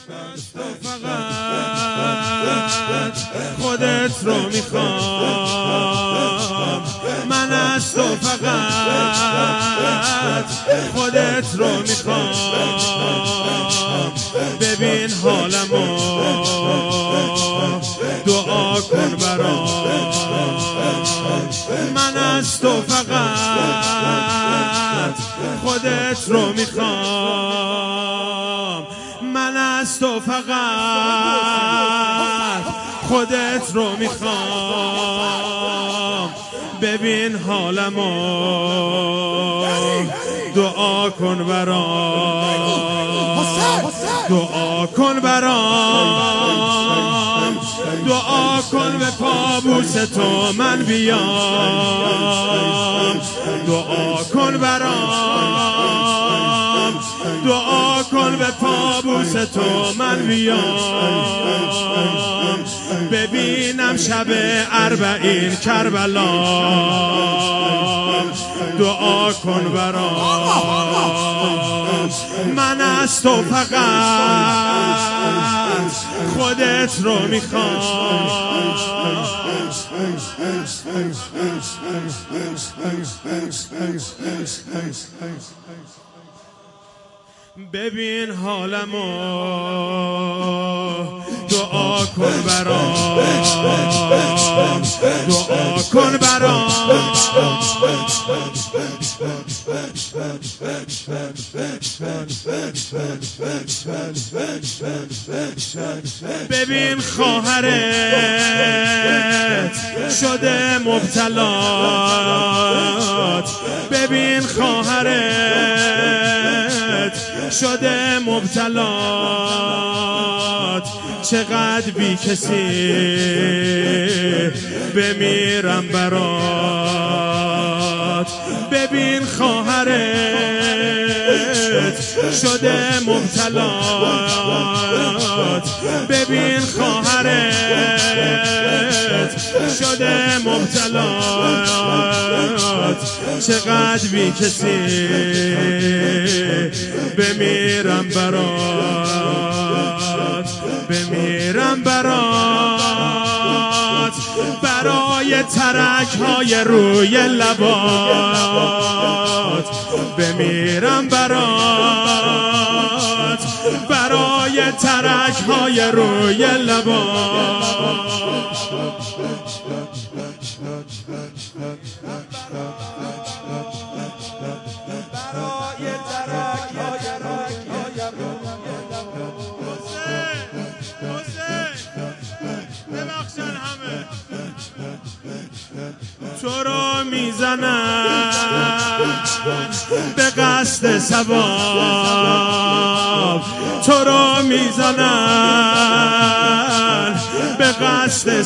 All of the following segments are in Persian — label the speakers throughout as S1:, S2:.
S1: فقط خودت رو میخوام، من از تو فقط خودت رو میخوام. ببین حالمو دعا کن برام، من از تو فقط خودت رو میخوام، من از تو فقط خودت رو میخوام. ببین حالمو دعا کن برام، دعا کن برام، دعا کن به پابوس تو من بیام، دعا کن برام، دعا کن به پابوس تو من بیام. ببینم شب 40 کربلا، دعا کن برام، من از تو فقط خودت رو میخوام. ببین حالمو دعا کن برام، دعا کن برام. ببین خواهرت شده مبتلات، ببین خواهرت شده مبتلات. چقدر بی کسی بمیرم برات. ببین خواهرت شده مبتلات، ببین خواهرت شده مبتلات. چقدر بی کسی بمیرم برات، بمیرم برات. برای ترک های روی لبات بمیرم برات، برای ترک های روی لبات. تو رو میزنن به قصد ثواب، تو رو میزنن به قصد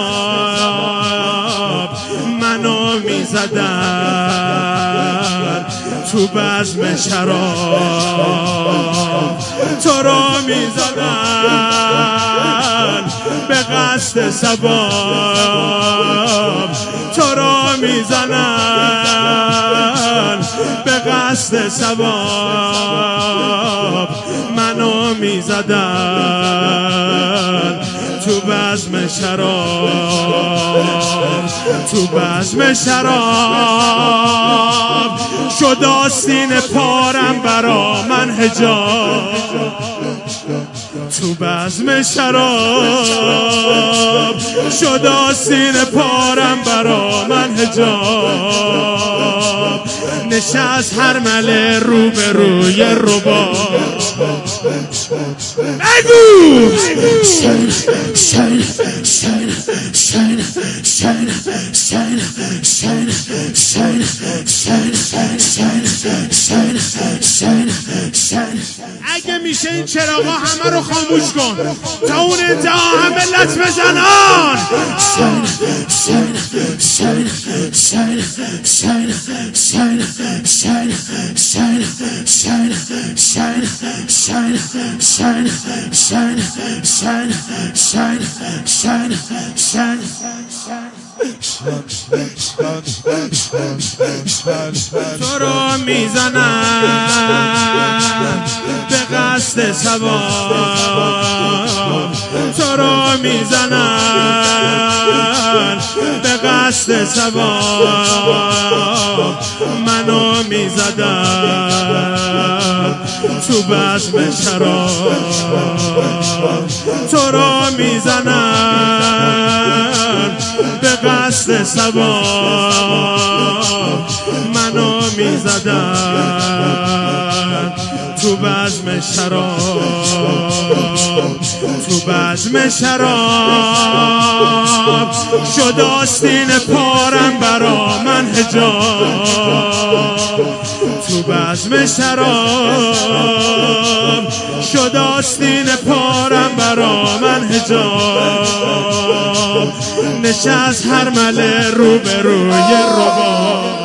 S1: ثواب. منو میزدن تو بزم شراب، تو رو میزدن به قصد ثواب، تو رو میزنن به قصد ثواب. منو میزدن تو بزم شراب، تو بزم شراب. شد آستین پارم برا من حجاب، تو بزم شراب. شد آستین پارم برا من حجاب. نشست هر مله رو به روی رباب. بگو اگه میشه این چراغا همه رو خاموش کن تا اون انتها همه لط بزنان. تو رو میزنن به قصد ثواب، میزنن به قصد ثواب منو میزدن تو بزم شراب تو را میزنن به قصد ثواب منو میزدن تو بزم شراب تو بزم شراب شد آستین پارم برا من حجاب تو بزم شراب شد آستین پارم برا من حجاب نشست هر مله رو به روی رباب